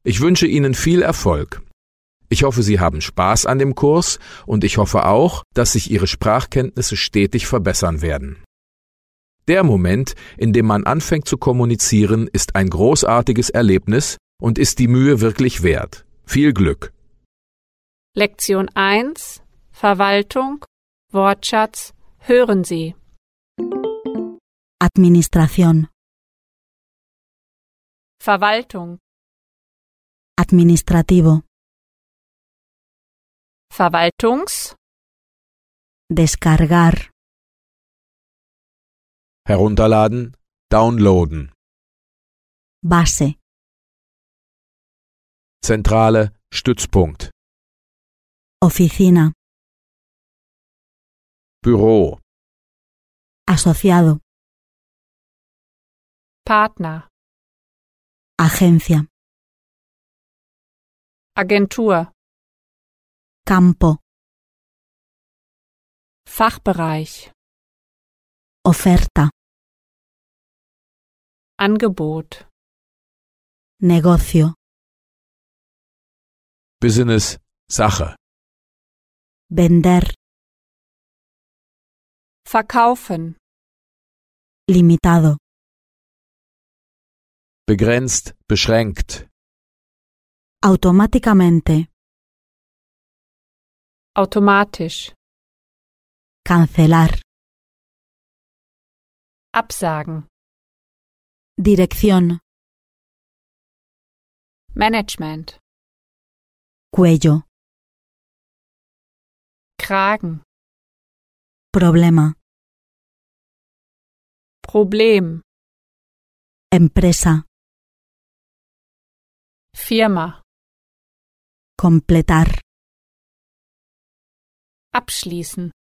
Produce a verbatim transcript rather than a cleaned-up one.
Ich wünsche Ihnen viel Erfolg. Ich hoffe, Sie haben Spaß an dem Kurs und ich hoffe auch, dass sich Ihre Sprachkenntnisse stetig verbessern werden. Der Moment, in dem man anfängt zu kommunizieren, ist ein großartiges Erlebnis und ist die Mühe wirklich wert. Viel Glück! Lektion eins Verwaltung Wortschatz Hören Sie. Administración, Verwaltung, administrativo, Verwaltungs, descargar, Herunterladen, downloaden. base, Zentrale, Stützpunkt. oficina, Büro, asociado, Partner, agencia, Agentur, campo, Fachbereich, oferta, Angebot, negocio, Business, Sache. vender, Verkaufen, limitado, Begrenzt, beschränkt. automáticamente, automatisch, cancelar, Absagen, dirección, Management, cuello, Kragen, problema, Problem, empresa, Firma, completar, abschließen.